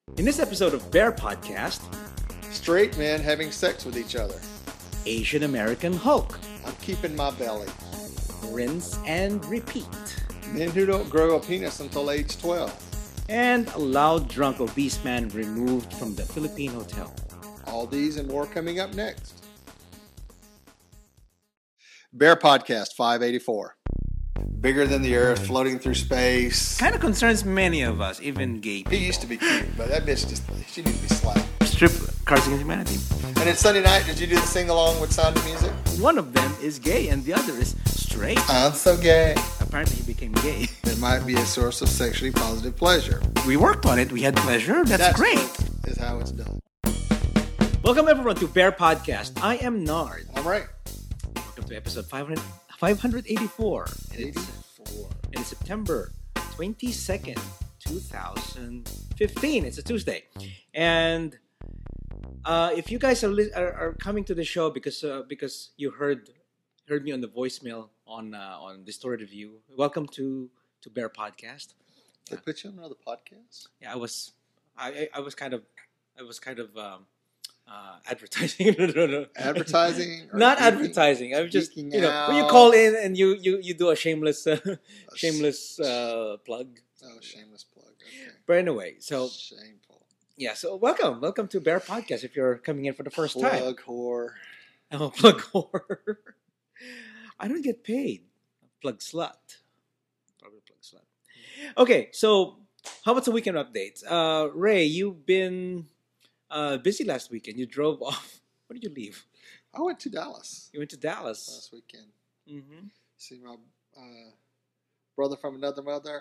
In this episode of Bear Podcast, Straight men having sex with each other. Asian American Hulk, I'm keeping my belly. rinse and repeat, Men who don't grow a penis until age 12. and a loud drunk obese man removed from the Philippine hotel. All these and more coming up next. Bear Podcast 584. Bigger than the earth, floating through space. Kind of concerns many of us, even gay He people. used to be cute, but that bitch she needs to be slapped. Strip Cards Against Humanity. And then Sunday night, did you do the sing-along with Sound of Music? One of them is gay and the other is straight. I'm so gay. Apparently he became gay. It might be a source of sexually positive pleasure. We worked on it. We had pleasure. That's great. Is how it's done. Welcome everyone to Bear Podcast. I am Nard. I'm right. Welcome to episode 584. And 84. it's September 22nd, 2015. It's a Tuesday. And if you guys are coming to the show because you heard me on the voicemail on Distorted View, welcome to Bear Podcast. They put you on another podcast? Yeah, I was kind of advertising. No. Advertising? Or Not geeking- advertising. I'm just geeking when you out? call in and you do a shameless plug. Oh, shameless plug. Okay. But anyway, so Shameful. yeah, so welcome to Bear Podcast. If you're coming in for the first time, Plug whore. I'm a plug whore. I don't get paid. Plug slut. Probably plug slut. Okay, so how about the weekend updates? Ray, you've been busy last weekend. You drove off. When did you leave? I went to Dallas You went to Dallas. last weekend. Mm-hmm. See my brother from another mother,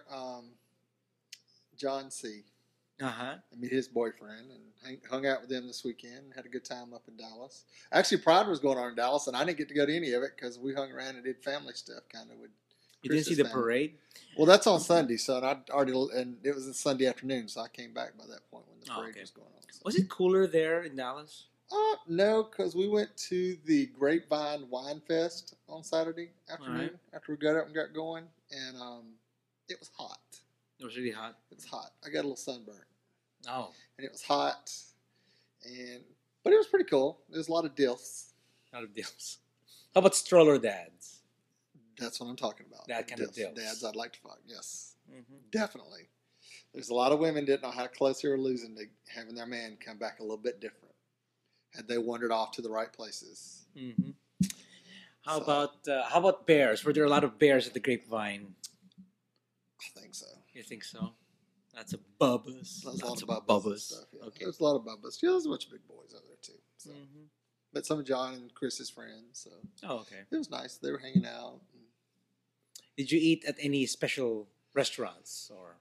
John C. Uh-huh. I meet his boyfriend and hung out with them this weekend. Had a good time up in Dallas. Actually, Pride was going on in Dallas, and I didn't get to go to any of it because we hung around and did family stuff, kind of with. You didn't see Chris's the family. parade? Well, that's on Sunday, so and it was a Sunday afternoon, so I came back by that point when the Oh, parade okay. was going on. So. Was it cooler there in Dallas? No, because we went to the Grapevine Wine Fest on Saturday afternoon Alright. after we got up and got going, and it was hot. It was really hot. It was hot. I got a little sunburn, Oh, and it was hot, but it was pretty cool. There's a lot of dilfs. out of deals. How about stroller dads? That's what I'm talking about. That kind of dilfs. Dads I'd like to fuck. Yes, Mm-hmm. definitely. There's a lot of women didn't know how close they were losing to having their man come back a little bit different. Had they wandered off to the right places. Mm-hmm. How So- about bears? Were there a lot of bears at the Grapevine? I think so. You think so? That's a bubbas. There's a lot Lots of bubbas and stuff. Yeah. Okay. There's a lot of bubbas. Yeah, there's a bunch of big boys out there too. So. Mm-hmm. Met some of John and Chris's friends, so Oh, okay. it was nice. They were hanging out. Did you eat at any special restaurants or?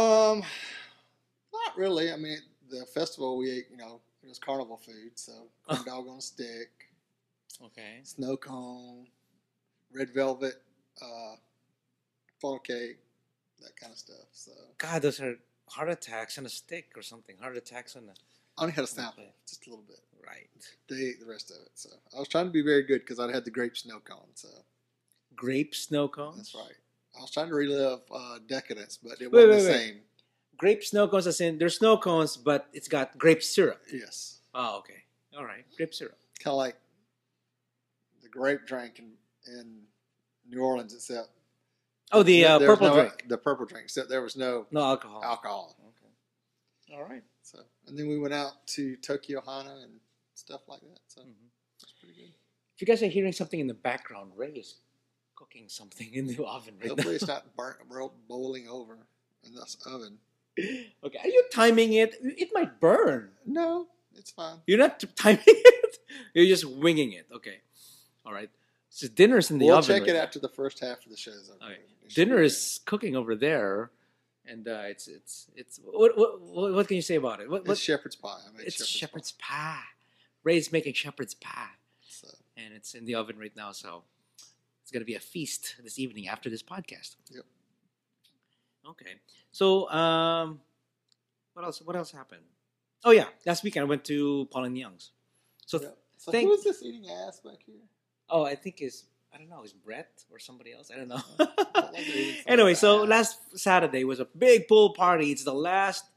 Not really. I mean, the festival we ate, it was carnival food, so corn dog on a stick, Okay. snow cone, red velvet, funnel cake, that kind of stuff. So God, those are heart attacks on a stick or something. Heart attacks on a. I only had a sample, Okay. just a little bit. Right. They ate the rest of it. So I was trying to be very good because I'd had the grape snow cone. So Grape snow cones. that's right. I was trying to relive decadence, but it Wait, wasn't the wait. same. Grape snow cones, as in there's snow cones, but it's got grape syrup. Yes. Oh, okay. All right. Grape syrup. Kind of like the grape drink in New Orleans, except Oh, the there was purple no- drink. The purple drink, except there was no No alcohol. alcohol. Okay. All right. So, and then we went out to Tokyo Hana and stuff like that. So Mhm. it's pretty good. If you guys are hearing something in the background, Ray is cooking something in the oven right Hopefully, it's now. not bowling over in this oven. Okay. Are you timing it? It might burn. No, it's fine. You're not timing it. You're just winging it. Okay. All right. So dinner's in the We'll oven. check right it now. after the first half of the show's over. Okay. It should Dinner be is cooking over there, and it's what can you say about it? good. It's shepherd's pie. I made It's shepherd's pie. pie. Ray's making shepherd's pie, So, and it's in the oven right now. So it's gonna be a feast this evening after this podcast. Yep. Okay. So what else? What else happened? Oh yeah, last weekend I went to Paul and Young's. So yeah. So thank- who is this eating ass back here? oh, I think I don't know, is Brett or somebody else? I don't know. Like they're eating some Anyway, so ass. last Saturday was a big pool party. It's the last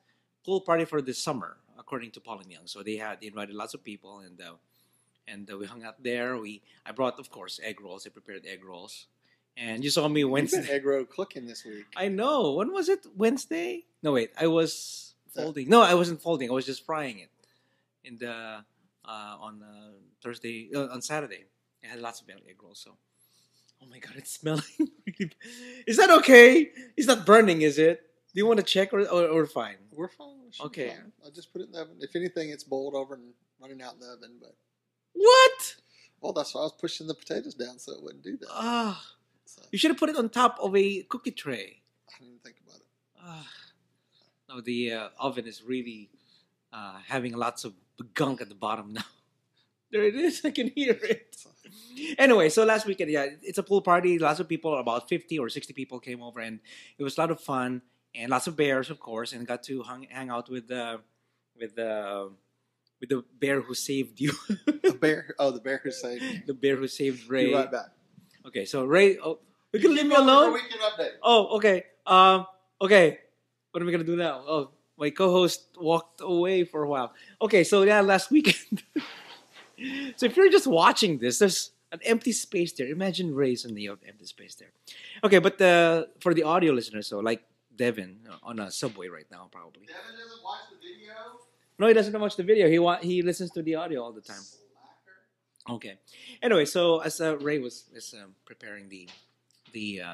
pool party for this summer, according to Paul and Young. So they invited lots of people, and we hung out there. I brought, of course, egg rolls. I prepared egg rolls, and you saw me You've Wednesday. been egg roll cooking this week. I know. When was it? Wednesday? No, wait. I was folding. No, I wasn't folding. I was just frying it in the on Thursday on Saturday. I had lots of egg rolls. So, oh my god, it's smelling. Really. Is that okay? It's not burning, is it? Do you want to check or fine? We're fine. We should be Okay. fine. I'll just put it in the oven. If anything, it's boiled over and running out in the oven. But What? well, that's why I was pushing the potatoes down so it wouldn't do that. Ah, So you should have put it on top of a cookie tray. I didn't even think about it. Ah, no, the oven is really having lots of gunk at the bottom now. There it is. I can hear it. So, Anyway, so last weekend, yeah, it's a pool party. Lots of people, about 50 or 60 people came over, and it was a lot of fun. And lots of bears, of course, and got to hang out with with the bear who saved you, the bear. Oh, the bear who saved me. the bear who saved Ray. Be right back. Okay, so Ray, oh, you can leave me Our alone. weekend update. Oh, okay. Okay. What are we gonna do now? Oh, my co-host walked away for a while. Okay, so yeah, last weekend. So if you're just watching this, there's an empty space there. Imagine Ray's in the empty space there. Okay, but for the audio listeners, so like Devin on a subway right now, probably. Devin doesn't watch the video. No, he doesn't watch the video. He listens to the audio all the time. Slacker. Okay. Anyway, so as Ray was preparing the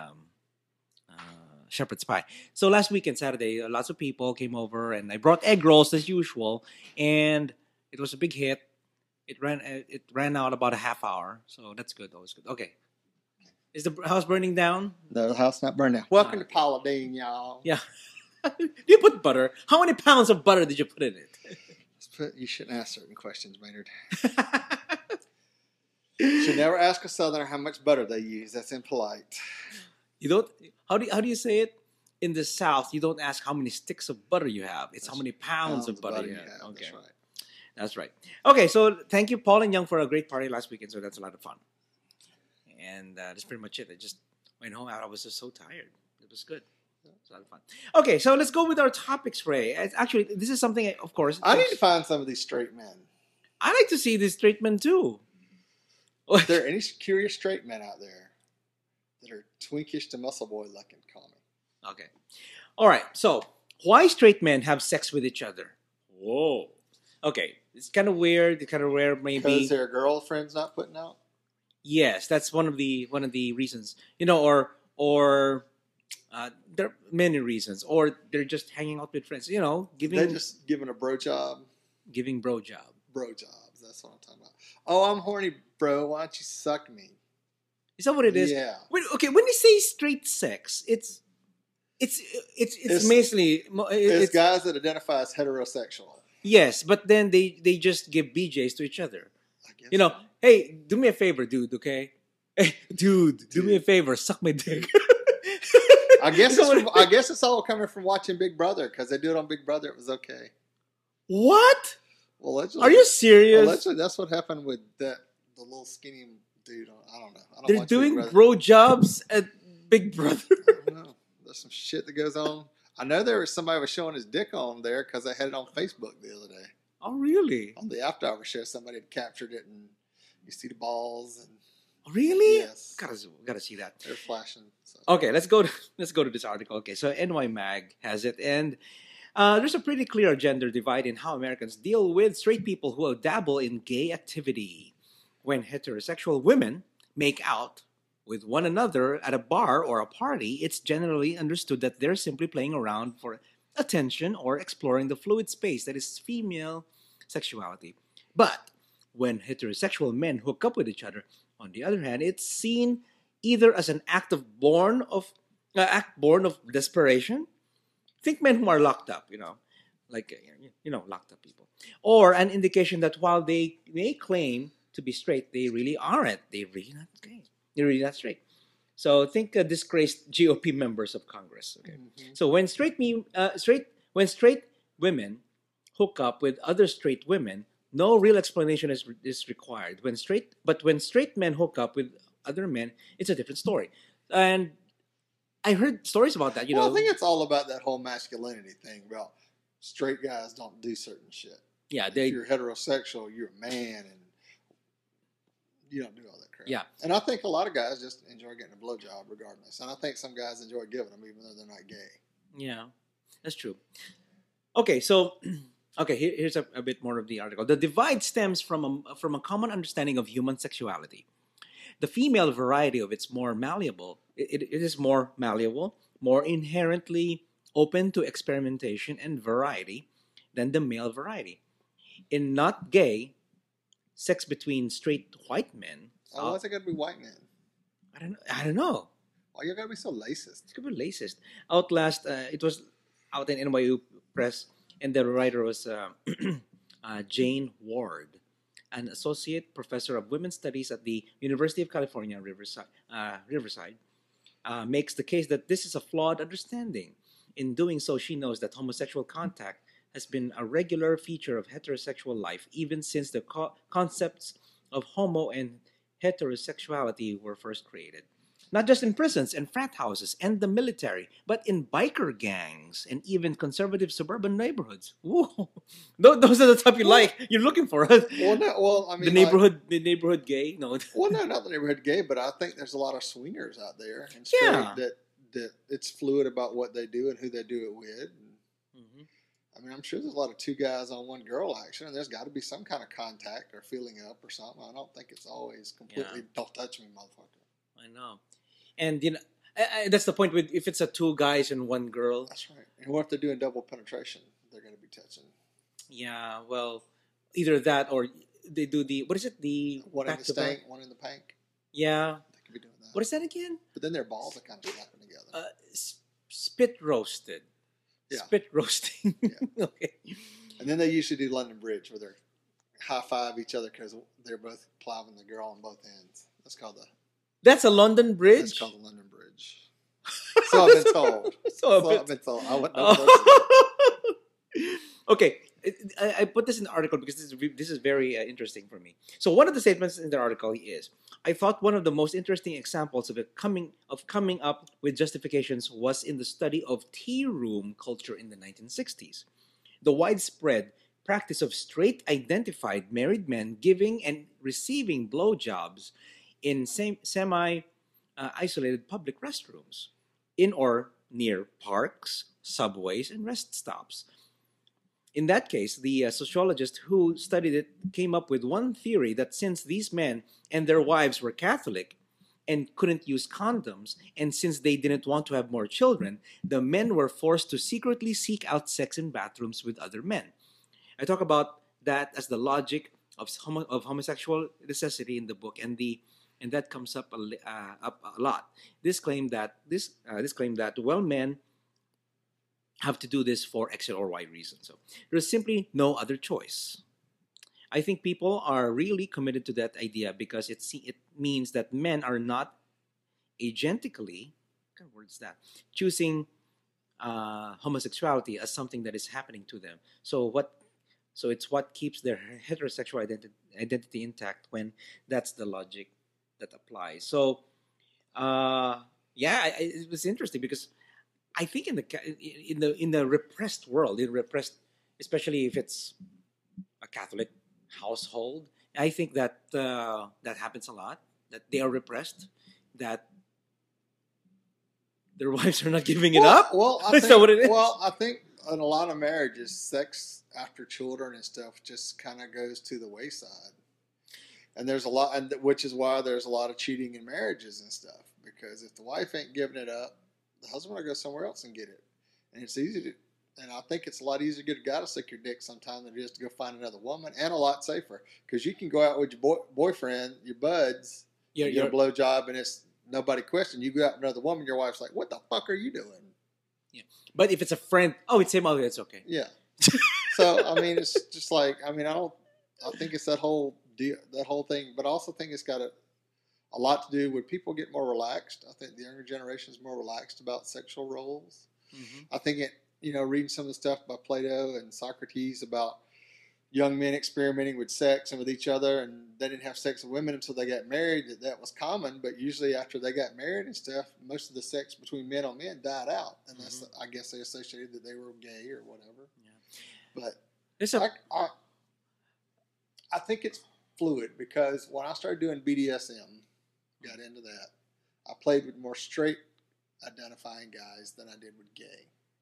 shepherd's pie. So last weekend, Saturday, lots of people came over, and I brought egg rolls as usual, and it was a big hit. It ran out about a half hour, so that's good. Always good. Okay. Is the house burning down? The house not burned down. Welcome to Paula Dean, y'all. Yeah. Do you put butter? How many pounds of butter did you put in it? You shouldn't ask certain questions, Maynard. You should never ask a Southerner how much butter they use. That's impolite. You don't. How do you say it? In the South, you don't ask how many sticks of butter you have. It's how many pounds of butter you have. Okay. That's right. That's right. Okay, so thank you, Paul and Young, for a great party last weekend. So that's a lot of fun. And that's pretty much it. I just went home. I was just so tired. It was good. It was a lot of fun. Okay, so let's go with our topics, Ray. Actually, this is something, of course. I need to find some of these straight men. I like to see these straight men too. Are there any curious straight men out there that are twinkish to muscle boy looking? Call me. Okay. All right. So, why straight men have sex with each other? Whoa. Okay. It's kind of weird. It's kind of rare, maybe. Because their girlfriend's not putting out. Yes, that's one of the reasons. You know, or there are many reasons, or they're just hanging out with friends. You know, They're just giving a bro job. giving bro job. Bro jobs. That's what I'm talking about. Oh, I'm horny, bro. Why don't you suck me? Is that what it is? Yeah. Okay, when you say straight sex, it's mainly It's guys that identify as heterosexual. yes, but then they just give BJs to each other. I guess. You know, hey, do me a favor, dude. Okay, hey, dude, do me a favor, suck my dick. I guess it's all coming from watching Big Brother because they do it on Big Brother. It was okay. What? Well, allegedly, Are you serious? Allegedly, that's what happened with the little skinny dude. I don't know. I don't They're watch doing Big Brother. bro jobs at Big Brother. I don't know. There's some shit that goes on. I know there was somebody was showing his dick on there because I had it on Facebook the other day. Oh, really? On the After Hours show, somebody had captured it, and you see the balls and Oh, really? yes, Gotta see that. they're flashing. So. Okay, let's go to this article. Okay, so NY Mag has it, and there's a pretty clear gender divide in how Americans deal with straight people who dabble in gay activity. When heterosexual women make out with one another at a bar or a party, it's generally understood that they're simply playing around for attention or exploring the fluid space that is female sexuality. But when heterosexual men hook up with each other, on the other hand, it's seen either as an act born of desperation. Think men who are locked up, like locked up people, or an indication that while they may claim to be straight, they really aren't. They're really not gay. They're really not straight. So think disgraced GOP members of Congress. Okay, so when straight women hook up with other straight women, no real explanation is required. When straight men hook up with other men, it's a different story. And I heard stories about that. Well, I think it's all about that whole masculinity thing. About straight guys don't do certain shit. Yeah, If they you're heterosexual, you're a man, and you don't do all that crap. yeah. And I think a lot of guys just enjoy getting a blowjob regardless. And I think some guys enjoy giving them even though they're not gay. Yeah, that's true. Okay, so okay, here's a bit more of the article. The divide stems from a common understanding of human sexuality. The female variety of it's more malleable. It is more malleable, more inherently open to experimentation and variety than the male variety. In not gay, sex between straight white men. Oh, why's it got to be white men? I don't know. Why you got to be so racist? It's could be racist. Outlast. It was out in NYU Press, and the writer was Jane Ward, an associate professor of women's studies at the University of California, Riverside, makes the case that this is a flawed understanding. In doing so, she knows that homosexual contact has been a regular feature of heterosexual life even since the concepts of homo and heterosexuality were first created. Not just in prisons and frat houses and the military, but in biker gangs and even conservative suburban neighborhoods. Whoa. Those are the type you like. You're looking for it. Well, I mean, The neighborhood gay. No. Well, no, not the neighborhood gay, but I think there's a lot of swingers out there and Yeah. that it's fluid about what they do and who they do it with. Mhm. I mean, I'm sure there's a lot of two guys on one girl action, and there's got to be some kind of contact or feeling up or something. I don't think it's always completely don't touch me, motherfucker. I know. And that's the point with if it's a two guys and one girl. That's right. And what if they're doing double penetration? They're going to be touching. Yeah, well, either that or they do the what is it? The One in back the to back? stank, one in the pank. Yeah. They could be doing that. What is that again? But then their balls are kind of slapping together. Spit roasted. Yeah. Spit roasting. Yeah. Okay. And then they usually do London Bridge where they're high five each other because they're both plowing the girl on both ends. That's a London Bridge. That's called the London Bridge. So I've been told. So I've been told. I wouldn't know. Okay, I put this in the article because this is very interesting for me. So one of the statements in the article is, I thought one of the most interesting examples of coming up with justifications was in the study of tea room culture in the 1960s. The widespread practice of straight identified married men giving and receiving blowjobs in semi isolated public restrooms in or near parks, subways, and rest stops. In that case, the sociologist who studied it came up with one theory that since these men and their wives were Catholic and couldn't use condoms, and since they didn't want to have more children, the men were forced to secretly seek out sex in bathrooms with other men. I talk about that as the logic of homosexual necessity in the book, and that comes up a lot. This claim that men have to do this for X or Y reason. So there's simply no other choice. I think people are really committed to that idea because it means that men are not agentically, what kind of word is that, choosing homosexuality as something that is happening to them. So it's what keeps their heterosexual identity intact when that's the logic that applies. So it was interesting because I think in the repressed world, especially if it's a Catholic household, I think that that happens a lot. That they are repressed, that their wives are not giving it up. Well, Is that what it is? Well, I think in a lot of marriages, sex after children and stuff just kind of goes to the wayside. And there's a lot, and which is why there's a lot of cheating in marriages and stuff. Because if the wife ain't giving it up, the husband will go somewhere else and get it. And it's easy to, and I think it's a lot easier to get a guy to suck your dick sometime than it is to go find another woman, and a lot safer. Because you can go out with your boyfriend, your buds, get a blowjob, and it's nobody question. You go out with another woman, your wife's like, "What the fuck are you doing?" Yeah. But if it's a friend, it's him. It's okay. Yeah. So I mean, it's just like I think it's that whole deal, that whole thing. But I also think it's got a lot to do with people get more relaxed. I think the younger generation is more relaxed about sexual roles. Mm-hmm. I think reading some of the stuff by Plato and Socrates about young men experimenting with sex and with each other, and they didn't have sex with women until they got married. That was common, but usually after they got married and stuff, most of the sex between men on men died out, and that's I guess they associated that they were gay or whatever. Yeah. But There's a I think it's fluid because when I started doing BDSM, got into that, I played with more straight identifying guys than I did with gay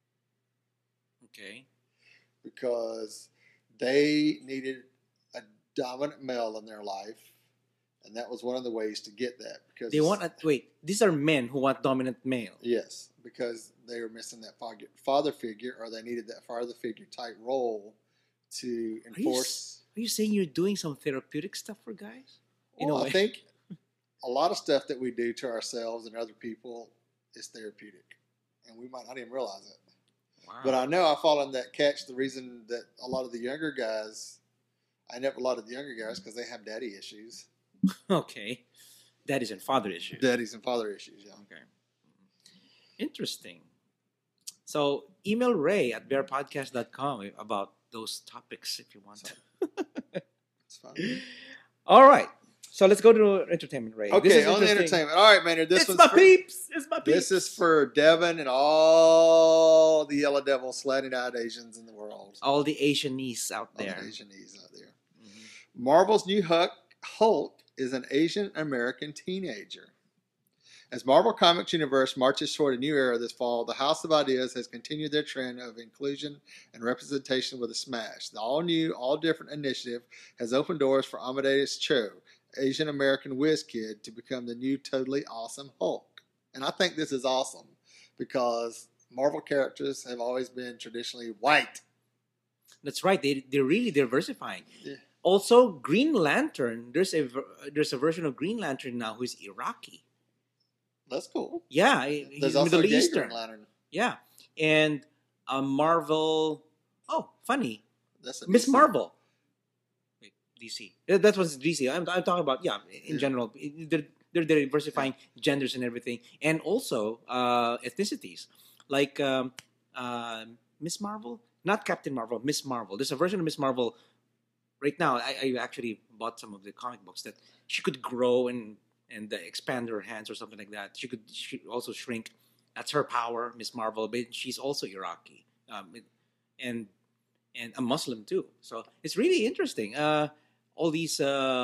okay. because they needed a dominant male in their life, and that was one of the ways to get that because They want wait. These are men who want dominant male. yes, because they were missing that father figure, or they needed that father figure type role to enforce. Are you saying you're doing some therapeutic stuff for guys? In a Well, I way. think a lot of stuff that we do to ourselves and other people is therapeutic, and we might not even realize it. Wow. But I know I fall in that catch. The reason that a lot of the younger guys, I know a lot of the younger guys because they have daddy issues, Okay. Daddies and father issues. daddies and father issues. Yeah. Okay. Interesting. So email Ray at bearpodcast.com about those topics if you want to. It's fine. All right. So let's go to entertainment, Ray. This Okay, is on the interesting. entertainment. All right, Maynard. This It's one's my for, peeps. It's my peeps. This is for Devin and all the yellow devil slatted-eyed Asians in the world. all the Asianese out All there. the Asianese out there. Mhm. Marvel's new Hulk is an Asian American teenager. As Marvel Comics Universe marches toward a new era this fall, the House of Ideas has continued their trend of inclusion and representation with a smash. The all-new, all-different initiative has opened doors for Amadeus Cho, Asian American whiz kid, to become the new totally awesome Hulk. And I think this is awesome because Marvel characters have always been traditionally white. That's right. They're really diversifying. Yeah. Also, Green Lantern. There's a version of Green Lantern now who's Iraqi. That's cool. Yeah, he's There's also Middle a gay Eastern. Green Lantern. Yeah, and Marvel. Oh, funny. That's a Miss DC. Marvel. Wait, DC. That was DC. I'm talking about in Yeah. general. They're diversifying genders and everything, and also ethnicities. Like Miss Marvel, not Captain Marvel. Miss Marvel. There's a version of Miss Marvel. Right now, I actually bought some of the comic books that she could grow and expand her hands or something like that. She could also shrink. That's her power, Miss Marvel. But she's also Iraqi, and a Muslim too. So it's really interesting. All these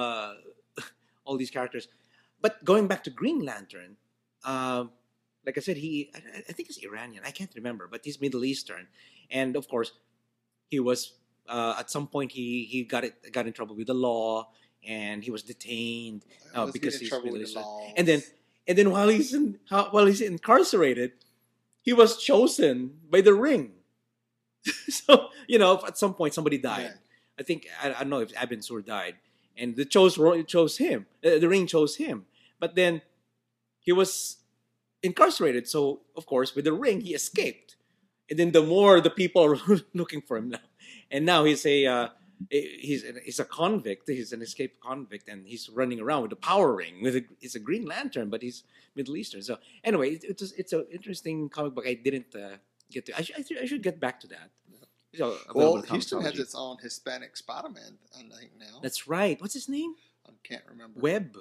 all these characters. But going back to Green Lantern, like I said, I think he's Iranian. I can't remember, but he's Middle Eastern, and of course, he was at some point he got in trouble with the law, and he was detained Let's because get in he's trouble Middle with the Eastern. laws. And then while he's incarcerated, he was chosen by the Ring. So at some point somebody died. Yeah. I think I don't know if Abin Sur died, and the chose him. The Ring chose him, but then he was incarcerated. So of course, with the Ring, he escaped. And then the more the people are looking for him now, and now he's a convict. He's an escaped convict, and he's running around with a power ring. He's a Green Lantern, but he's Middle Eastern. So anyway, it's an interesting comic book. I didn't get to. I should get back to that. So, Well, available Houston has Comixology. its own Hispanic Spider-Man, I think now. That's right. What's his name? I can't remember. Webb.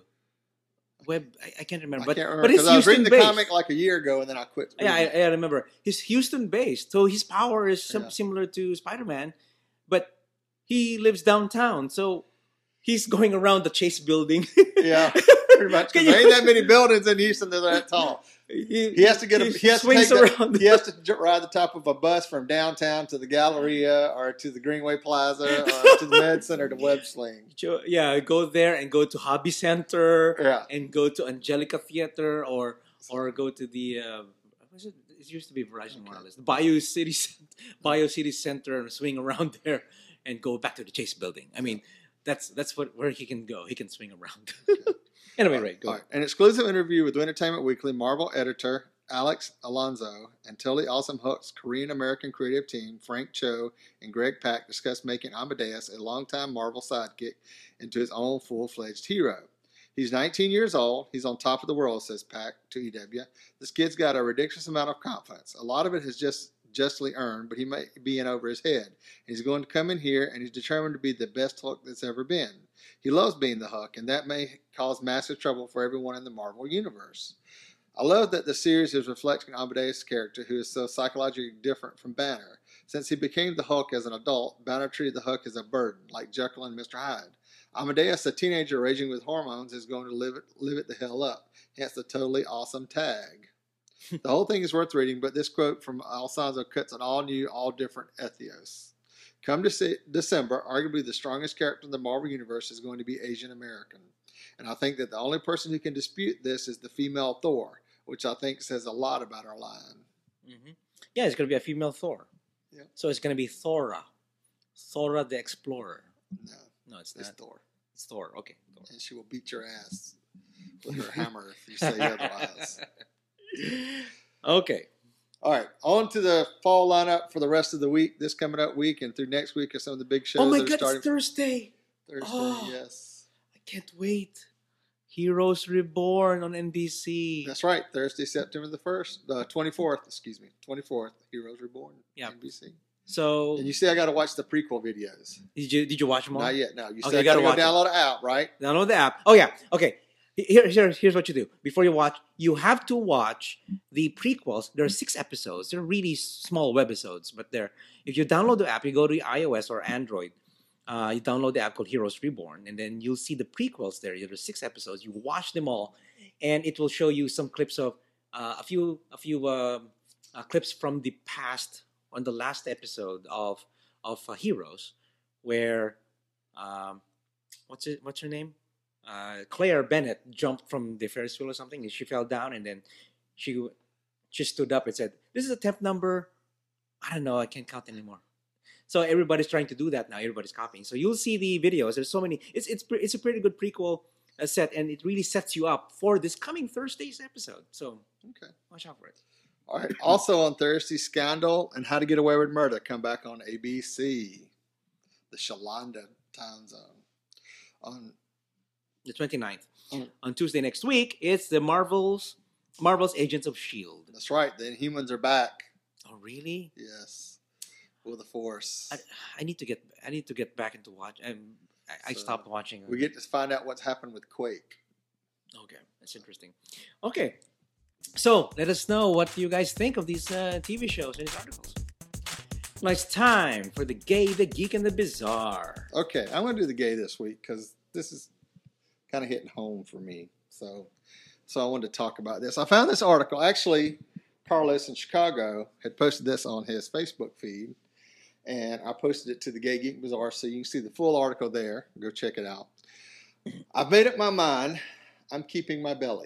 I can't remember. I But can't remember but it's because I was reading the Houston-based. comic like a year ago and then I quit. Yeah, reading it. I remember. He's Houston based, so his power is Yeah. similar to Spider-Man, but he lives downtown, so he's going around the Chase building. Yeah, pretty much. 'Cause Can there you- ain't that many buildings in Houston that are that tall. He has to get. He has to swings take around. he has to ride the top of a bus from downtown to the Galleria or to the Greenway Plaza or to the Med Center to Web Sling. Yeah, go there and go to Hobby Center Yeah, and go to Angelica Theater or go to the what is it? It used to be Verizon Wireless, the Bio City Center, and swing around there and go back to the Chase building. I mean, that's where he can go. He can swing around. Anyway, Ray, go. All right. An exclusive interview with Entertainment Weekly Marvel editor Alex Alonso and Totally Awesome Hook's Korean American creative team, Frank Cho and Greg Pak, discussed making Amadeus a longtime Marvel sidekick into his own full-fledged hero. He's 19 years old. He's on top of the world, says Pak to EW. This kid's got a ridiculous amount of confidence. A lot of it has justly earned, but he may be in over his head. He's going to come in here, and he's determined to be the best Hulk that's ever been. He loves being the Hulk, and that may cause massive trouble for everyone in the Marvel Universe. I love that the series is reflecting Amadeus' character, who is so psychologically different from Banner. Since he became the Hulk as an adult, Banner treated the Hulk as a burden, like Jekyll and Mr. Hyde. Amadeus, a teenager raging with hormones, is going to live it the hell up. Hence the totally awesome tag. The whole thing is worth reading, but this quote from Alfonso cuts an all-new, all-different ethos. Come December, arguably the strongest character in the Marvel Universe is going to be Asian American. And I think that the only person who can dispute this is the female Thor, which I think says a lot about our line. Mm-hmm. Yeah, it's going to be a female Thor. Yeah. So it's going to be Thora. Thora the Explorer. No, it's not. Thor. It's Thor. Okay. Thor. And she will beat your ass with her hammer if you say otherwise. Okay. All right. On to the fall lineup for the rest of the week. This coming up week and through next week are some of the big shows. Oh my that are God, starting. it's Thursday. Yes. I can't wait. Heroes Reborn on NBC. That's right. Thursday, September the 1st. 24th, excuse me. 24th, Heroes Reborn. Yeah. NBC. So. And you see I got to watch the prequel videos. Did you watch them all? Not yet, no. You okay, said you got to go download the app, right? Download the app. Oh, yeah. Okay. Here's what you do. Before you watch, you have to watch the prequels. There are 6 episodes. They're really small webisodes, but if you download the app, you go to iOS or Android, you download the app called Heroes Reborn, and then you'll see the prequels there. There are 6 episodes. You watch them all, and it will show you some clips of a few clips from the past on the last episode of Heroes, where what's her name? Claire Bennett jumped from the Ferris wheel or something, and she fell down, and then she stood up and said, "This is a temp number. I don't know. I can't count anymore." So everybody's trying to do that now. Everybody's copying. So you'll see the videos. There's so many. It's a pretty good prequel set, and it really sets you up for this coming Thursday's episode. So okay, watch out for it. All right. Also on Thursday, Scandal and How to Get Away with Murder come back on ABC, the Shalanda time zone. On the 29th. On Tuesday next week, it's the Marvel's Agents of S.H.I.E.L.D. That's right. The Inhumans are back. Oh, really? Yes. With the Force. I need to get back into watching. I stopped watching. We get to find out what's happened with Quake. Okay, that's interesting. Okay, so let us know what you guys think of these TV shows and these articles. Now it's time for the gay, the geek, and the bizarre. Okay, I'm going to do the gay this week because this is kind of hitting home for me. So I wanted to talk about this. I found this article. Actually, Carlos in Chicago had posted this on his Facebook feed, and I posted it to the Gay Geek Bazaar, so you can see the full article there. Go check it out. I've made up my mind. I'm keeping my belly.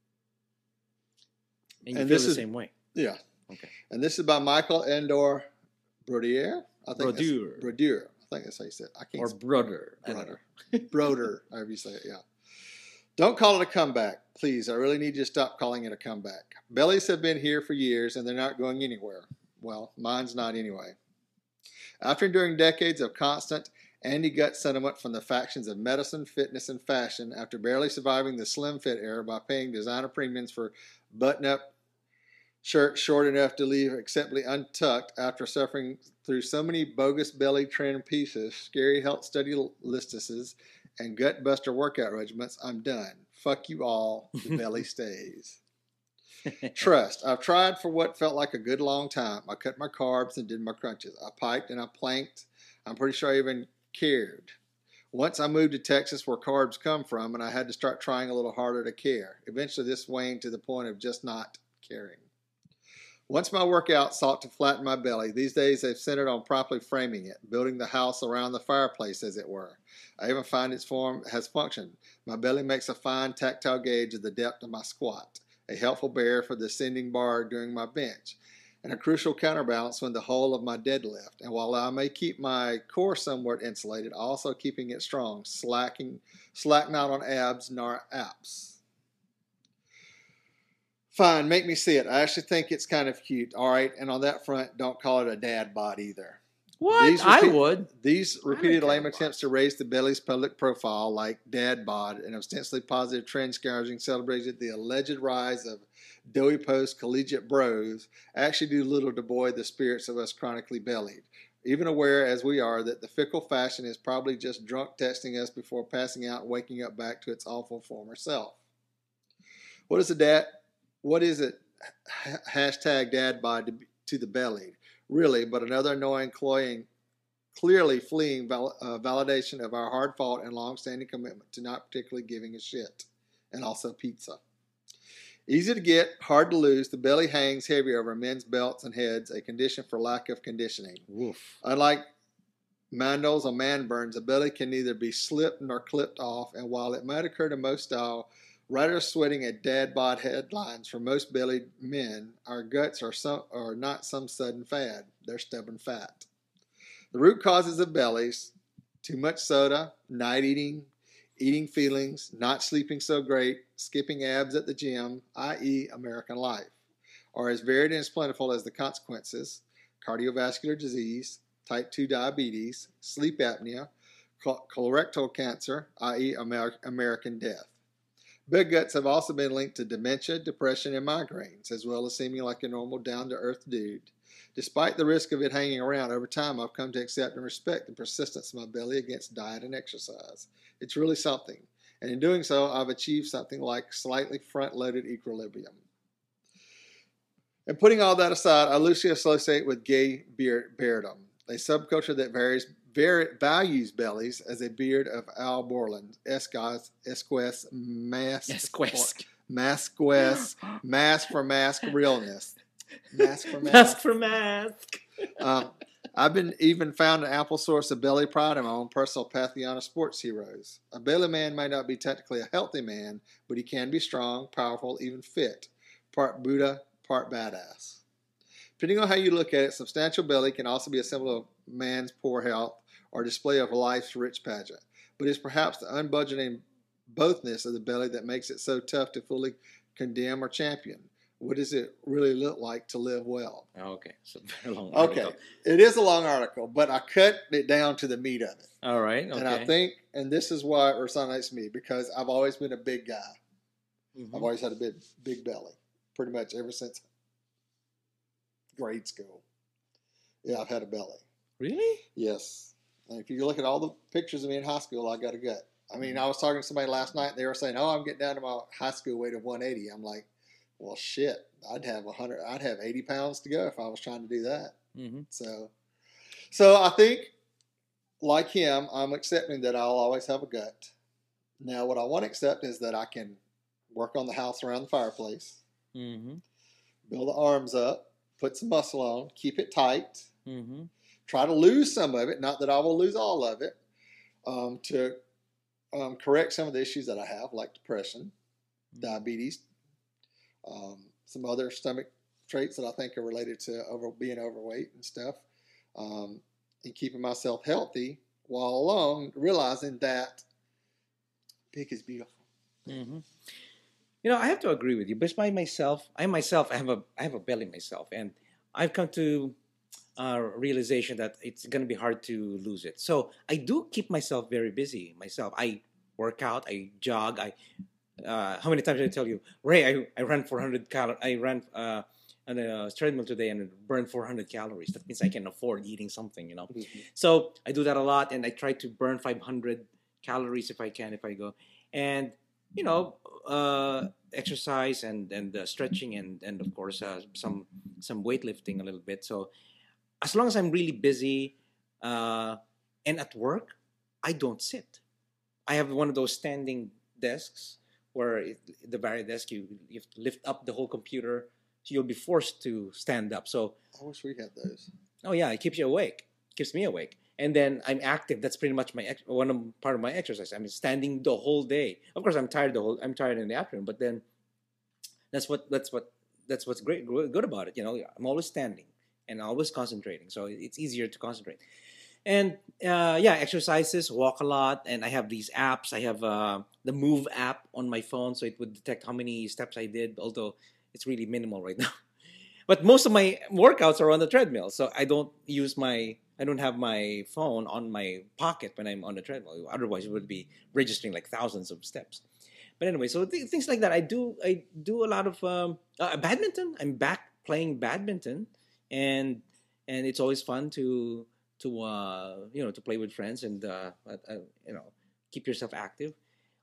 And you feel the same way? Yeah. Okay. And this is by Michael Endor Brodier. Brodier. I think that's how you say it. I can't. Or Brother. Broder, however you say it, yeah. Don't call it a comeback. Please, I really need you to stop calling it a comeback. Bellies have been here for years, and they're not going anywhere. Well, mine's not anyway. After enduring decades of constant anti-gut sentiment from the factions of medicine, fitness, and fashion, after barely surviving the slim fit era by paying designer premiums for button-up shirts short enough to leave acceptably untucked, after suffering through so many bogus belly trim pieces, scary health study listises, and gut-buster workout regimens, I'm done. Fuck you all. The belly stays. Trust. I've tried for what felt like a good long time. I cut my carbs and did my crunches. I piked and I planked. I'm pretty sure I even cared. Once I moved to Texas where carbs come from, and I had to start trying a little harder to care. Eventually this waned to the point of just not caring. Once my workout sought to flatten my belly, these days they've centered on properly framing it, building the house around the fireplace, as it were. I even find its form has functioned. My belly makes a fine tactile gauge of the depth of my squat, a helpful barrier for the ascending bar during my bench, and a crucial counterbalance when the whole of my deadlift. And while I may keep my core somewhat insulated, also keeping it strong, slack not on abs nor apps. Fine, make me see it. I actually think it's kind of cute. All right, and on that front, don't call it a dad bod either. What? I would. These repeated lame attempts to raise the belly's public profile, like dad bod, and ostensibly positive trend scourging celebrated the alleged rise of doughy post collegiate bros, actually do little to buoy the spirits of us chronically bellied, even aware as we are that the fickle fashion is probably just drunk texting us before passing out and waking up back to its awful former self. What is a dad What is it? Hashtag dad bod to the belly. Really, but another annoying, clearly fleeing validation of our hard fought and long standing commitment to not particularly giving a shit. And also pizza. Easy to get, hard to lose. The belly hangs heavy over men's belts and heads, a condition for lack of conditioning. Woof. Unlike mandals or man burns, the belly can neither be slipped nor clipped off, and while it might occur to most style, writers sweating at dad bod headlines for most bellied men, our guts are not some sudden fad. They're stubborn fat. The root causes of bellies: too much soda, night eating, eating feelings, not sleeping so great, skipping abs at the gym, i.e., American life, are as varied and as plentiful as the consequences: cardiovascular disease, type 2 diabetes, sleep apnea, colorectal cancer, i.e., American death. Big guts have also been linked to dementia, depression, and migraines, as well as seeming like a normal, down-to-earth dude. Despite the risk of it hanging around, over time I've come to accept and respect the persistence of my belly against diet and exercise. It's really something, and in doing so, I've achieved something like slightly front-loaded equilibrium. And putting all that aside, I loosely associate with gay beardom, a subculture that values bellies as a beard of Al Borland, Esquest, mask for mask realness. Mask for mask. Mask for mask. I've been even found an ample source of belly pride in my own personal pantheon of sports heroes. A belly man may not be technically a healthy man, but he can be strong, powerful, even fit. Part Buddha, part badass. Depending on how you look at it, substantial belly can also be a symbol of man's poor health or display of life's rich pageant. But it's perhaps the unbudgeting bothness of the belly that makes it so tough to fully condemn or champion. What does it really look like to live well? Okay, so very long article. Okay, it is a long article, but I cut it down to the meat of it. All right, okay. And I think, and this is why it resonates me, because I've always been a big guy. Mm-hmm. I've always had a big belly, pretty much ever since grade school. Yeah, I've had a belly. Really? Yes. And if you look at all the pictures of me in high school, I got a gut. I mean, I was talking to somebody last night, and they were saying, "Oh, I'm getting down to my high school weight of 180." I'm like, well, shit, I'd have 80 pounds to go if I was trying to do that. Mm-hmm. So I think, like him, I'm accepting that I'll always have a gut. Now, what I want to accept is that I can work on the house around the fireplace, Mm-hmm. build the arms up, put some muscle on, keep it tight, Mm-hmm. try to lose some of it, not that I will lose all of it, to correct some of the issues that I have, like depression, diabetes, some other stomach traits that I think are related to being overweight and stuff, and keeping myself healthy while alone realizing that big is beautiful. Mm-hmm. You know, I have to agree with you. But I have a belly myself, and I've come to realization that it's going to be hard to lose it. So I do keep myself very busy. I work out, I jog, how many times did I tell you, Ray? I ran 400 calories. I ran on a treadmill today and burned 400 calories. That means I can afford eating something, you know. Mm-hmm. So I do that a lot, and I try to burn 500 calories if I can, if I go. And you know, exercise and stretching and of course some weightlifting a little bit. So as long as I'm really busy and at work, I don't sit. I have one of those standing desks where the very desk you have to lift up the whole computer, so you'll be forced to stand up. So I wish we had those. oh yeah, it keeps you awake. Keeps me awake. And then I'm active. That's pretty much part of my exercise. I'm standing the whole day. Of course, I'm tired in the afternoon. But then that's what's good about it. You know, I'm always standing and always concentrating. So it's easier to concentrate. And exercises, walk a lot, and I have these apps. I have the Move app on my phone, so it would detect how many steps I did. Although it's really minimal right now. But most of my workouts are on the treadmill, so I don't have my phone on my pocket when I'm on the treadmill. Otherwise, it would be registering like thousands of steps. But anyway, so things like that. I do a lot of badminton. I'm back playing badminton, and it's always fun to play with friends and keep yourself active.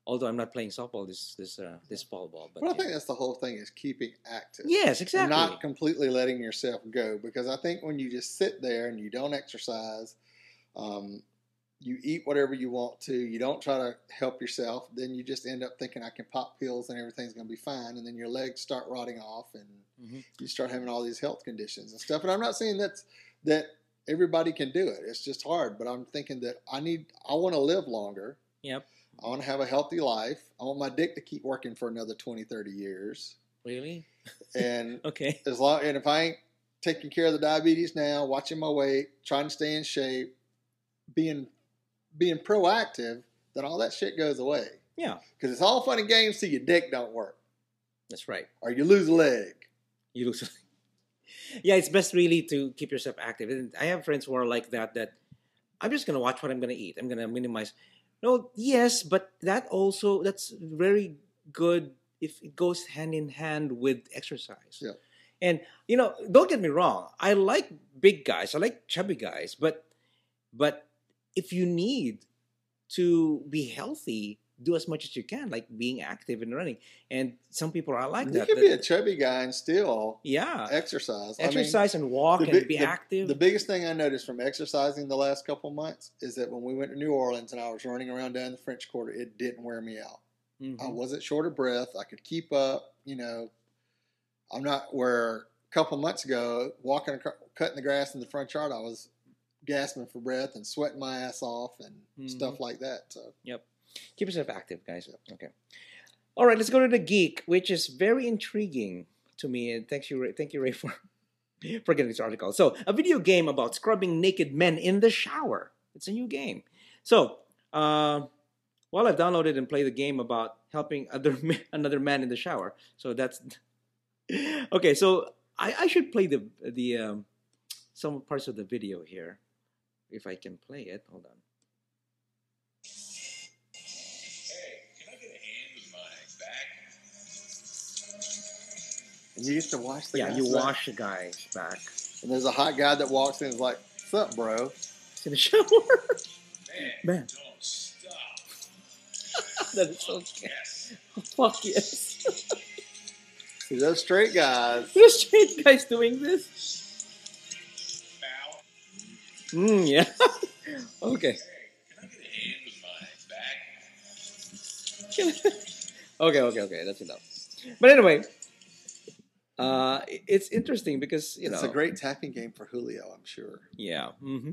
Although I'm not playing softball this fall ball, but But I yeah. think that's the whole thing is keeping active. Yes, And exactly. not completely letting yourself go. Because I think when you just sit there and you don't exercise, um, you eat whatever you want to, you don't try to help yourself, then you just end up thinking I can pop pills and everything's going to be fine. And then your legs start rotting off and you start having all these health conditions and stuff. And I'm not saying that everybody can do it. It's just hard. But I'm thinking that I want to live longer. Yep. I want to have a healthy life. I want my dick to keep working for another 20, 30 years. Really? And Okay. and if I ain't taking care of the diabetes now, watching my weight, trying to stay in shape, being proactive, then all that shit goes away. Yeah. Because it's all fun and games till your dick don't work. That's right. Or you lose a leg. You lose. Yeah, it's best really to keep yourself active. And I have friends who are like that. That I'm just gonna watch what I'm gonna eat. I'm gonna minimize. No, yes, but that's very good if it goes hand in hand with exercise. Yeah. And don't get me wrong. I like big guys. I like chubby guys. But if you need to be healthy, do as much as you can, like being active and running. And some people are like You that. can be a chubby guy and still Yeah. exercise. Exercise and walk and be active. The biggest thing I noticed from exercising the last couple of months is that when we went to New Orleans and I was running around down the French Quarter, it didn't wear me out. I wasn't short of breath. I could keep up. I'm not where a couple of months ago, cutting the grass in the front yard, I was gasping for breath and sweating my ass off and stuff like that. So. Yep. Keep yourself active, guys. Okay. All right, let's go to the geek, which is very intriguing to me. And thank you, Ray, for getting this article. So, a video game about scrubbing naked men in the shower. It's a new game. So, I've downloaded and played the game about helping another man in the shower. So that's okay. So I should play the some parts of the video here, if I can play it. Hold on. And you get to watch the guy. Yeah, you wash the guy's back. And there's a hot guy that walks in and is like, "What's up, bro?" He's in the shower. Man. Don't stop. That is so good. Yes. Fuck yes. See, those straight guys. There's straight guys doing this. Bow. Yeah. Okay. Hey, can I get a hand with my back? Okay. That's enough. But anyway, it's interesting because It's a great tapping game for Julio, I'm sure. Yeah.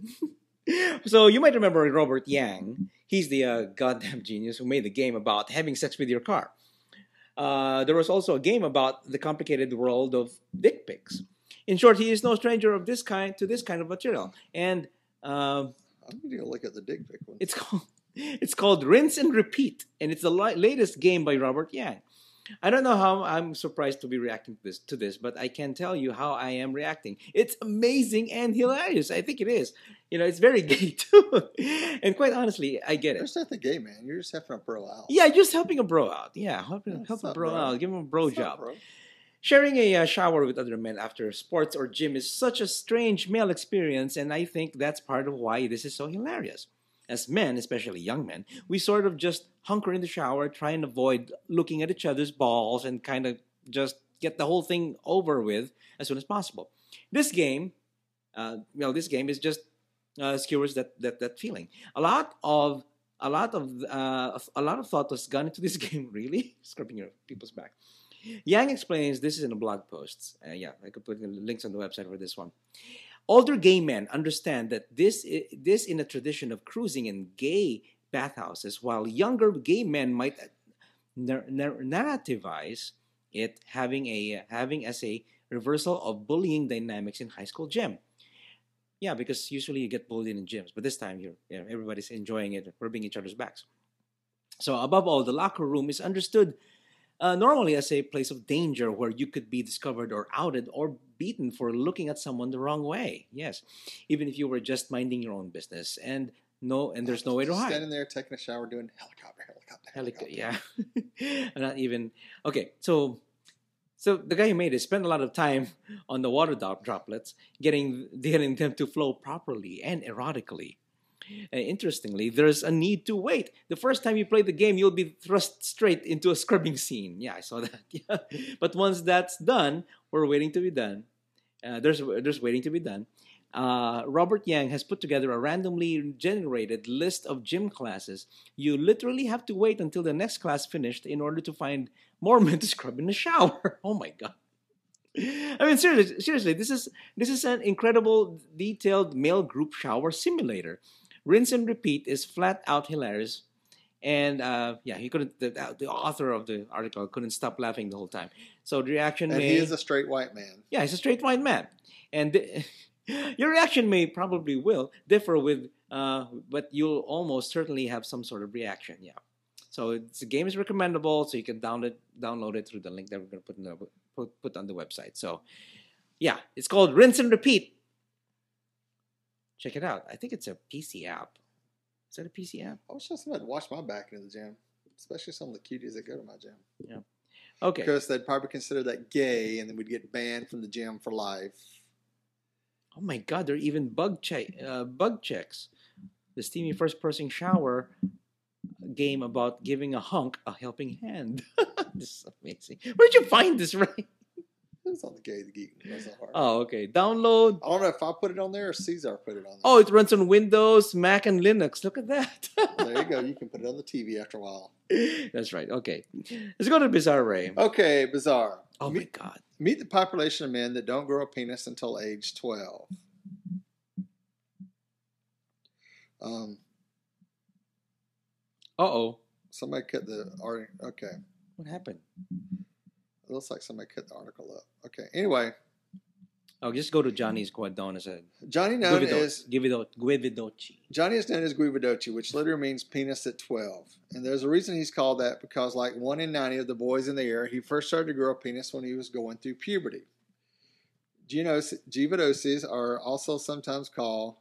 So you might remember Robert Yang. He's the goddamn genius who made the game about having sex with your car. There was also a game about the complicated world of dick pics. In short, he is no stranger to this kind of material. And I'm going to go look at the dick pic one. it's called Rinse and Repeat, and it's the latest game by Robert Yang. I don't know how I'm surprised to be reacting to this, but I can tell you how I am reacting. It's amazing and hilarious. I think it is. It's very gay too. And quite honestly, I get it. It's not the gay man. You're just helping a bro out. Yeah, just helping a bro out. Yeah, help a bro out. Give him a bro job. Bro? Sharing a shower with other men after sports or gym is such a strange male experience, and I think that's part of why this is so hilarious. As men, especially young men, we sort of just hunker in the shower, try and avoid looking at each other's balls, and kind of just get the whole thing over with as soon as possible. This game, is just skewers that feeling. A lot of thought was gone into this game. Really, scrubbing your people's back. Yang explains this is in a blog post. I could put links on the website for this one. Older gay men understand that this in a tradition of cruising in gay bathhouses, while younger gay men might narrativize it having as a reversal of bullying dynamics in high school gym. Yeah, because usually you get bullied in gyms, but this time everybody's enjoying it, rubbing each other's backs. So above all, the locker room is understood normally as a place of danger where you could be discovered or outed or beaten for looking at someone the wrong way. Yes, even if you were just minding your own business and there's no way to hide. Standing there taking a shower, doing helicopter. Yeah, not even okay. So the guy who made it spent a lot of time on the water droplets, getting them to flow properly and erotically. And interestingly, there's a need to wait. The first time you play the game, you'll be thrust straight into a scrubbing scene. Yeah, I saw that. Yeah. But once that's done, or waiting to be done, there's waiting to be done. Robert Yang has put together a randomly generated list of gym classes. You literally have to wait until the next class finished in order to find more men to scrub in the shower. Oh my god! I mean, seriously, this is an incredible, detailed male group shower simulator. Rinse and repeat is flat out hilarious, and yeah, he couldn't. The author of the article couldn't stop laughing the whole time. So the reaction And may, he is a straight white man. yeah, he's a straight white man, and your reaction may probably will differ with, but you'll almost certainly have some sort of reaction. Yeah. So the game is recommendable, so you can download it through the link that we're going to put on the website. So, yeah, it's called Rinse and Repeat. Check it out. I think it's a PC app. Is that a PC app? I was just about to wash my back in the gym, especially some of the cuties that go to my gym. Yeah. Okay. Because they'd probably consider that gay, and then we'd get banned from the gym for life. Oh my God, there are even bug checks. The steamy first-person shower game about giving a hunk a helping hand. This is amazing. Where'd you find this, Ray? It's on the Gay the Geek. That's not hard. Oh, okay. Download. I don't know if I put it on there or Cesar put it on there. Oh, it runs on Windows, Mac, and Linux. Look at that. There you go. You can put it on the TV after a while. That's right. Okay. Let's go to Bizarre Ray. Okay, bizarre. Oh, my God. Meet the population of men that don't grow a penis until age 12. Uh-oh. Somebody cut the article. Okay. What happened? It looks like somebody cut the article up. Okay. Anyway, Oh, just go to Johnny's Guadon. Johnny known as Guividoci. Johnny is known as Guividoci, which literally means penis at 12. And there's a reason he's called that because, like 1 in 90 of the boys in the area, he first started to grow a penis when he was going through puberty. Guividocis are also sometimes called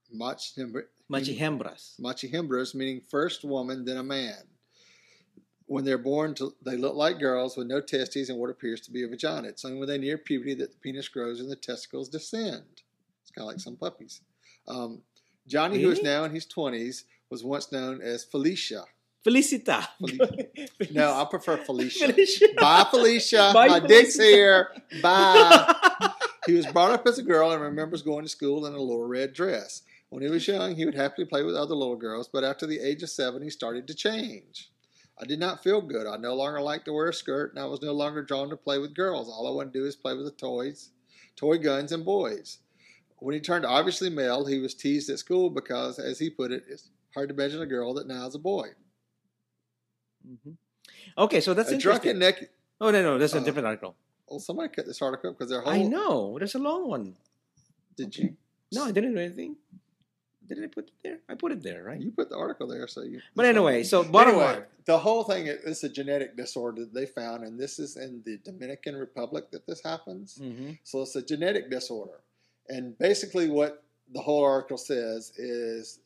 Machihembras. meaning first woman, then a man. When they're born, they look like girls with no testes and what appears to be a vagina. It's only when they near puberty that the penis grows and the testicles descend. It's kind of like some puppies. Johnny, who is now in his 20s, was once known as Felicia. Felicita. No, I prefer Felicia. Felicia. Bye, Felicia. Bye, My Felicia. dick's here. Bye. He was brought up as a girl and remembers going to school in a little red dress. When he was young, he would happily play with other little girls, but after the age of 7, he started to change. I did not feel good. I no longer liked to wear a skirt, and I was no longer drawn to play with girls. All I wanted to do is play with the toys, toy guns, and boys. When he turned obviously male, he was teased at school because, as he put it, it's hard to imagine a girl that now is a boy. Mm-hmm. Okay, so that's A interesting. drunken neck. Oh, no, that's a different article. Well, somebody cut this article up because their whole. I know. There's a long one. Did you? No, I didn't do anything. Did I put it there? I put it there, right? You put the article there, so you. But anyway, so bottom line. The whole thing is a genetic disorder that they found, and this is in the Dominican Republic that this happens. Mm-hmm. So it's a genetic disorder, and basically what the whole article says is,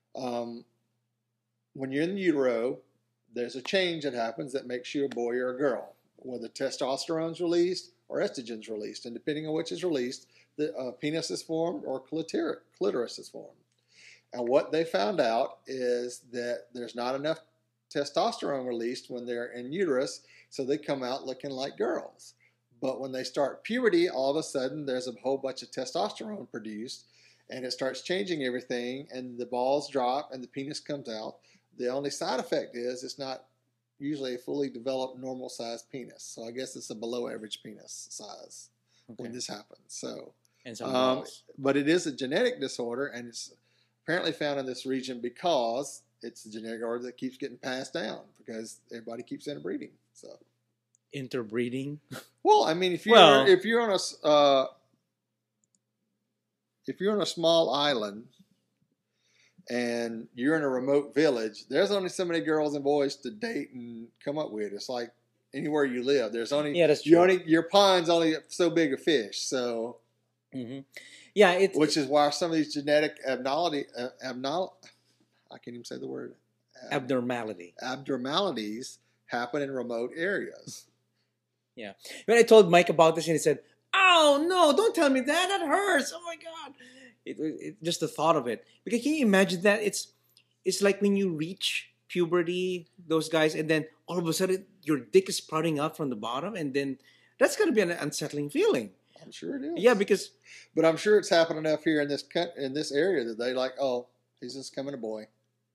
when you're in utero, there's a change that happens that makes you a boy or a girl, whether testosterone's released or estrogen's released, and depending on which is released, the penis is formed or clitoris is formed. And what they found out is that there's not enough testosterone released when they're in uterus, so they come out looking like girls. But when they start puberty, all of a sudden there's a whole bunch of testosterone produced, and it starts changing everything, and the balls drop, and the penis comes out. The only side effect is it's not usually a fully developed normal-sized penis. So I guess it's a below-average penis size when this happens. So, And some balls. but it is a genetic disorder, and it's apparently found in this region because it's a genetic disorder that keeps getting passed down because everybody keeps interbreeding. So, Interbreeding. well, I mean, if you're Well- if you're on a small island and you're in a remote village, there's only so many girls and boys to date and come up with. It's like anywhere you live. There's only Yeah, that's true. your pond's only so big a fish. So. Mm-hmm. Yeah, it's Which is why some of these genetic I can't even say the word. abnormality. Abnormalities happen in remote areas. Yeah. When I told Mike about this, and he said, "Oh no, don't tell me that. That hurts. Oh my God." just the thought of it. Because can you imagine that? It's like when you reach puberty, those guys, and then all of a sudden your dick is sprouting out from the bottom, and then that's gonna be an unsettling feeling. I'm sure it is. Yeah, because but I'm sure it's happened enough here in this area that they like, oh, he's just coming a boy.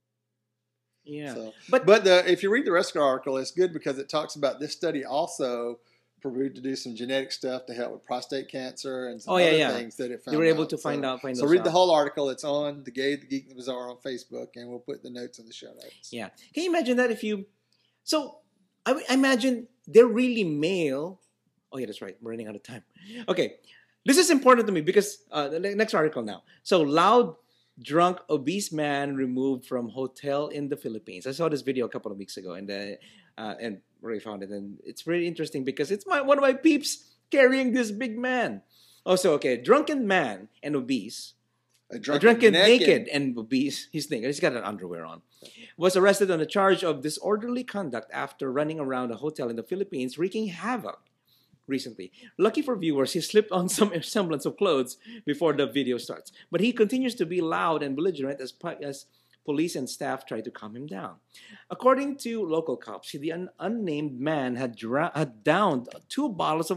yeah, So, but if you read the rest of the article, it's good because it talks about this study also proved to do some genetic stuff to help with prostate cancer and some other things that it found. they were able to So- find So read the whole article. It's on the Gay, the Geek, and the Bizarre on Facebook, and we'll put the notes in the show notes. Yeah, can you imagine that if you? So I imagine they're really male. Oh yeah, that's right. We're running out of time. Okay, this is important to me because the next article now. So loud, drunk, obese man removed from hotel in the Philippines. I saw this video a couple of weeks ago, and Ray found it, and it's very interesting because it's one of my peeps carrying this big man. Also, okay, drunken man and obese. A drunken naked and obese. He's got an underwear on. Was arrested on a charge of disorderly conduct after running around a hotel in the Philippines, wreaking havoc. Recently, lucky for viewers, he slipped on some semblance of clothes before the video starts. But he continues to be loud and belligerent as police and staff try to calm him down. According to local cops, the unnamed man had downed 2 bottles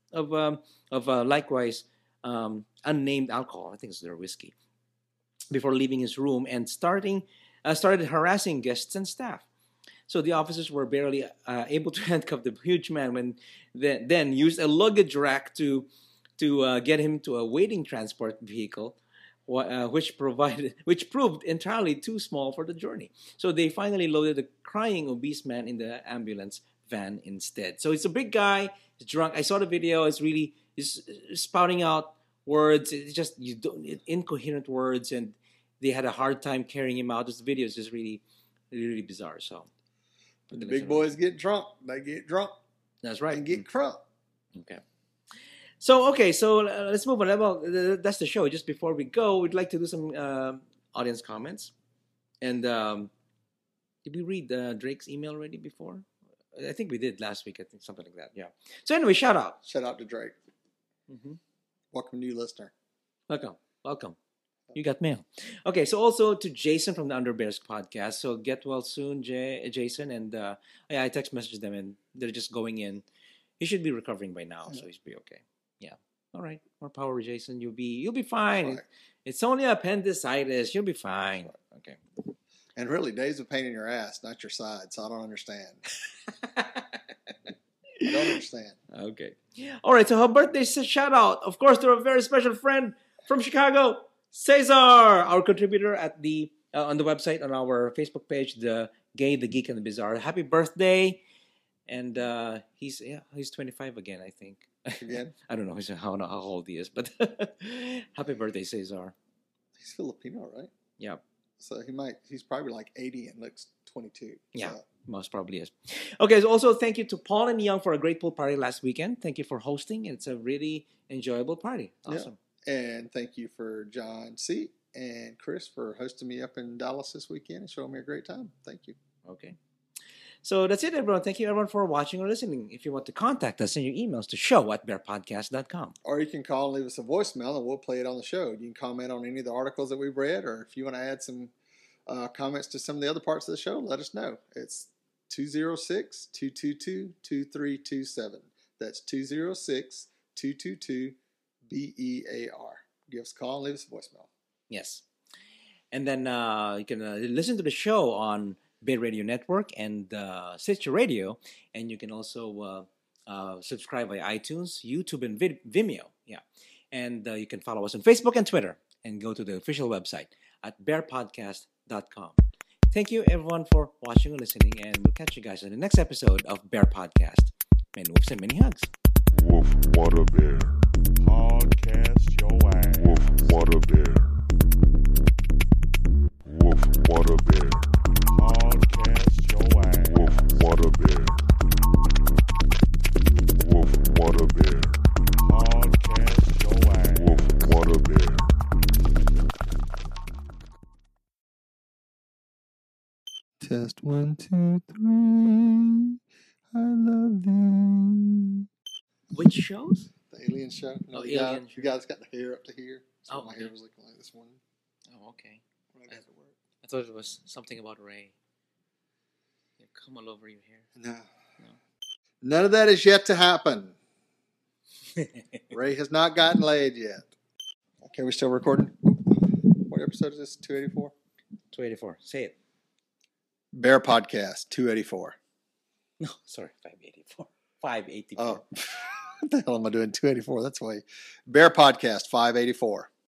of likewise unnamed alcohol. I think it's their whiskey. Before leaving his room and started harassing guests and staff. So the officers were barely able to handcuff the huge man when then used a luggage rack to get him to a waiting transport vehicle, which proved entirely too small for the journey. So they finally loaded the crying obese man in the ambulance van instead. So it's a big guy, he's drunk. I saw the video. It's spouting out words. It's just incoherent words, and they had a hard time carrying him out. This video is just really, really bizarre. So. When the big boys get drunk, they get drunk. That's right. And get crunk. Okay. So let's move on. Well, that's the show. Just before we go, we'd like to do some audience comments. And did we read Drake's email already before? I think we did last week. I think something like that. Yeah. So anyway, shout out. Shout out to Drake. Mm-hmm. Welcome, new listener. Welcome. You got mail. Okay, so also to Jason from the Under Bears podcast. So get well soon, Jason. And I text messaged them, and they're just going in. He should be recovering by now, so he should be okay. Yeah. All right. More power, Jason. You'll be fine. Right. It's only appendicitis. You'll be fine. Okay. And really, Dave's a pain in your ass, not your side. So I don't understand. I don't understand. Okay. All right. So her birthday shout out, of course, to a very special friend from Chicago. Cesar, our contributor at the on the website, on our Facebook page, the Gay, the Geek, and the Bizarre. Happy birthday! And he's 25 again, I think. Again? I don't know how old he is, but happy birthday, Cesar. He's Filipino, right? Yeah. So he's probably like 80 and looks 22. Yeah, so. Most probably is. Okay, so also thank you to Paul and Young for a great pool party last weekend. Thank you for hosting. It's a really enjoyable party. Awesome. Yeah. And thank you for John C. and Chris for hosting me up in Dallas this weekend and showing me a great time. Thank you. Okay. So that's it, everyone. Thank you, everyone, for watching or listening. If you want to contact us, send your emails to show@bearpodcast.com. Or you can call and leave us a voicemail, and we'll play it on the show. You can comment on any of the articles that we've read, or if you want to add some comments to some of the other parts of the show, let us know. It's 206-222-2327. That's 206-222-BEAR. Give us a call and leave us a voicemail. Yes. And then you can listen to the show on Bay Radio Network and Stitcher Radio. And you can also subscribe via iTunes, YouTube, and Vimeo. Yeah. And you can follow us on Facebook and Twitter. And go to the official website at bearpodcast.com. Thank you, everyone, for watching and listening. And we'll catch you guys in the next episode of Bear Podcast. Many woofs and many hugs. Woof, what a bear. Podcast your ass. Woof, what a bear. Woof, what a bear. Podcast your ass. Woof, what a bear. Woof, what a bear. Podcast your ass. Woof, what a bear. Test 1, 2, 3. I love thee. Which shows? The Alien Show. Oh, the Alien guy, the guy's got the hair up to here. That's what Oh, my okay. hair was looking like this morning Oh, okay. when I got to work. I thought it was something about Ray. You come all over your hair. No. No. None of that is yet to happen. Ray has not gotten laid yet. Okay, we still recording? What episode is this? 284? 284. Say it. Bear Podcast 284. No, sorry, 584. 584. Oh, what the hell am I doing? 284. That's way. Bear Podcast 584.